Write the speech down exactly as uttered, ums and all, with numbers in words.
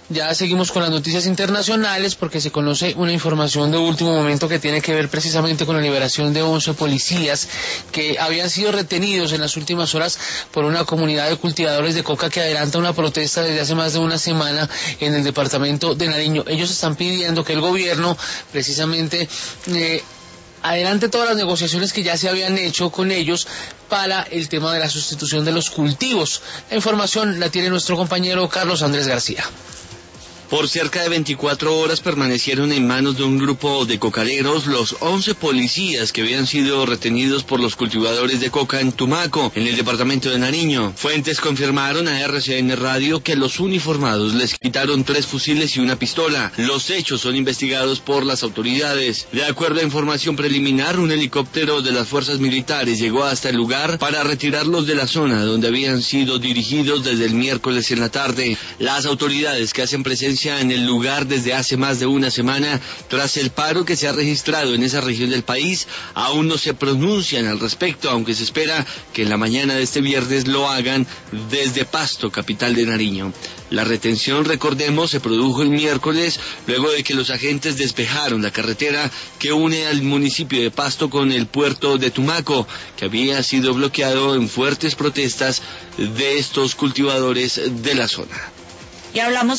Ya seguimos con las noticias internacionales porque se conoce una información de último momento que tiene que ver precisamente con la liberación de once policías que habían sido retenidos en las últimas horas por una comunidad de cultivadores de coca que adelanta una protesta desde hace más de una semana en el departamento de Nariño. Ellos están pidiendo que el gobierno precisamente eh, adelante todas las negociaciones que ya se habían hecho con ellos para el tema de la sustitución de los cultivos. La información la tiene nuestro compañero Carlos Andrés García. Por cerca de veinticuatro horas permanecieron en manos de un grupo de cocaleros los once policías que habían sido retenidos por los cultivadores de coca en Tumaco, en el departamento de Nariño. Fuentes confirmaron a R C N Radio que los uniformados les quitaron tres fusiles y una pistola. Los hechos son investigados por las autoridades. De acuerdo a información preliminar, un helicóptero de las fuerzas militares llegó hasta el lugar para retirarlos de la zona donde habían sido dirigidos desde el miércoles en la tarde. Las autoridades que hacen presencia en el lugar desde hace más de una semana, tras el paro que se ha registrado en esa región del país, aún no se pronuncian al respecto, aunque se espera que en la mañana de este viernes lo hagan desde Pasto, capital de Nariño. La retención, recordemos, se produjo el miércoles, luego de que los agentes despejaron la carretera que une al municipio de Pasto con el puerto de Tumaco, que había sido bloqueado en fuertes protestas de estos cultivadores de la zona. Y hablamos